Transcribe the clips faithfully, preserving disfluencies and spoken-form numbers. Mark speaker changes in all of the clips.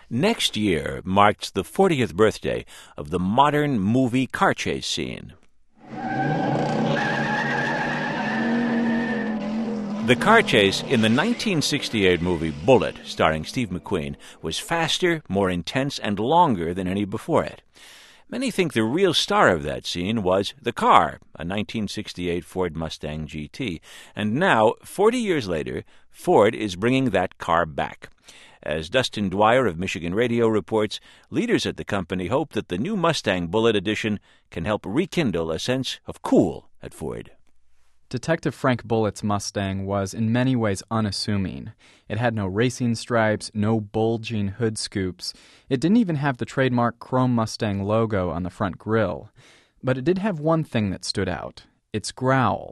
Speaker 1: Next year marks the fortieth birthday of the modern movie car chase scene. The car chase in the nineteen sixty-eight movie Bullitt, starring Steve McQueen, was faster, more intense, and longer than any before it. Many think the real star of that scene was the car, a nineteen sixty-eight Ford Mustang G T. And now, forty years later, Ford is bringing that car back. As Dustin Dwyer of Michigan Radio reports, leaders at the company hope that the new Mustang Bullitt edition can help rekindle a sense of cool at Ford.
Speaker 2: Detective Frank Bullitt's Mustang was in many ways unassuming. It had no racing stripes, no bulging hood scoops. It didn't even have the trademark Chrome Mustang logo on the front grille. But it did have one thing that stood out: its growl.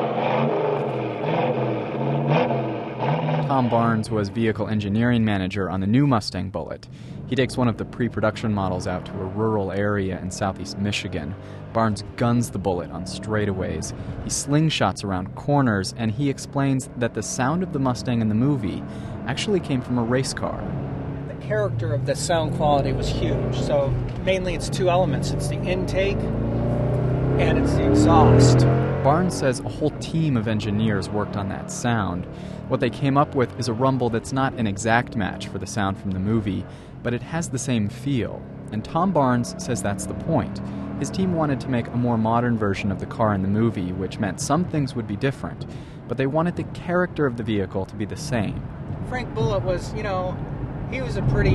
Speaker 2: Tom Barnes was vehicle engineering manager on the new Mustang Bullitt. He takes one of the pre-production models out to a rural area in southeast Michigan. Barnes guns the Bullitt on straightaways. He slingshots around corners, and he explains that the sound of the Mustang in the movie actually came from a race car.
Speaker 3: The character of the sound quality was huge. So mainly it's two elements. It's the intake and it's the exhaust.
Speaker 2: Barnes says a whole team of engineers worked on that sound. What they came up with is a rumble that's not an exact match for the sound from the movie, but it has the same feel. And Tom Barnes says that's the point. His team wanted to make a more modern version of the car in the movie, which meant some things would be different, but they wanted the character of the vehicle to be the same.
Speaker 3: Frank Bullitt was, you know, he was a pretty...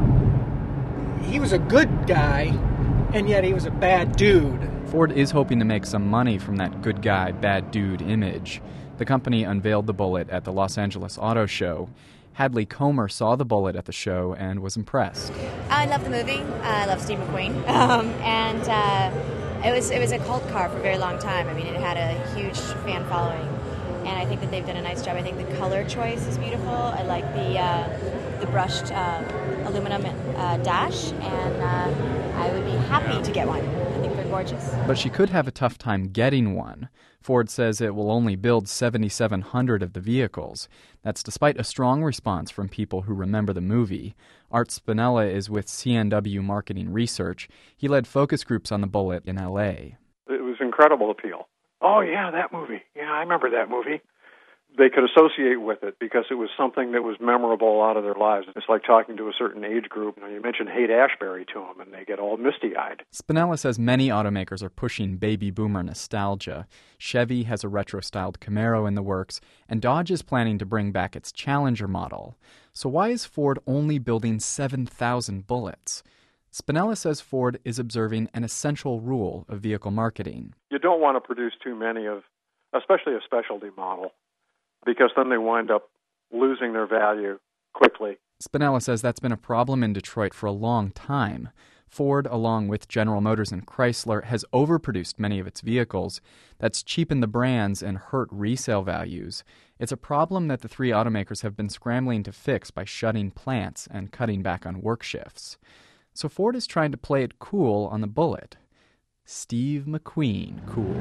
Speaker 3: He was a good guy, and yet he was a bad dude.
Speaker 2: Ford is hoping to make some money from that good guy, bad dude image. The company unveiled the Bullitt at the Los Angeles Auto Show. Hadley Comer saw the Bullitt at the show and was impressed.
Speaker 4: I love the movie. I love Steve McQueen. Um, and uh, it was it was a cult car for a very long time. I mean, it had a huge fan following. And I think that they've done a nice job. I think the color choice is beautiful. I like the uh, the brushed uh, aluminum uh, dash. And uh, I would be happy to get one. I think they're gorgeous.
Speaker 2: But she could have a tough time getting one. Ford says it will only build seventy-seven hundred of the vehicles. That's despite a strong response from people who remember the movie. Art Spinella is with C N W Marketing Research. He led focus groups on the Bullitt in L A.
Speaker 5: It was incredible appeal. Oh, yeah, that movie. Yeah, I remember that movie. They could associate with it because it was something that was memorable out of their lives. It's like talking to a certain age group. You know, you mention Haight-Ashbury to them, and they get all misty-eyed.
Speaker 2: Spinella says many automakers are pushing baby boomer nostalgia. Chevy has a retro-styled Camaro in the works, and Dodge is planning to bring back its Challenger model. So why is Ford only building seven thousand Bullits? Spinella says Ford is observing an essential rule of vehicle marketing.
Speaker 5: You don't want to produce too many of, especially a specialty model, because then they wind up losing their value quickly.
Speaker 2: Spinella says that's been a problem in Detroit for a long time. Ford, along with General Motors and Chrysler, has overproduced many of its vehicles. That's cheapened the brands and hurt resale values. It's a problem that the three automakers have been scrambling to fix by shutting plants and cutting back on work shifts. So Ford is trying to play it cool on the Bullitt. Steve McQueen cool.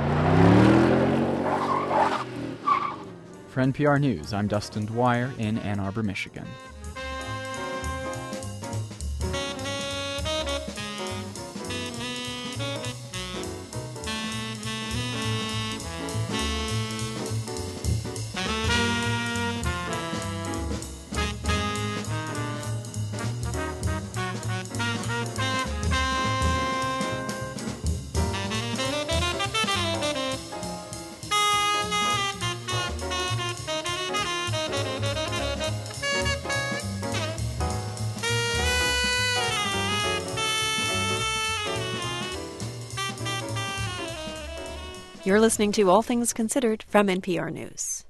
Speaker 2: For N P R News, I'm Dustin Dwyer in Ann Arbor, Michigan.
Speaker 6: You're listening to All Things Considered from N P R News.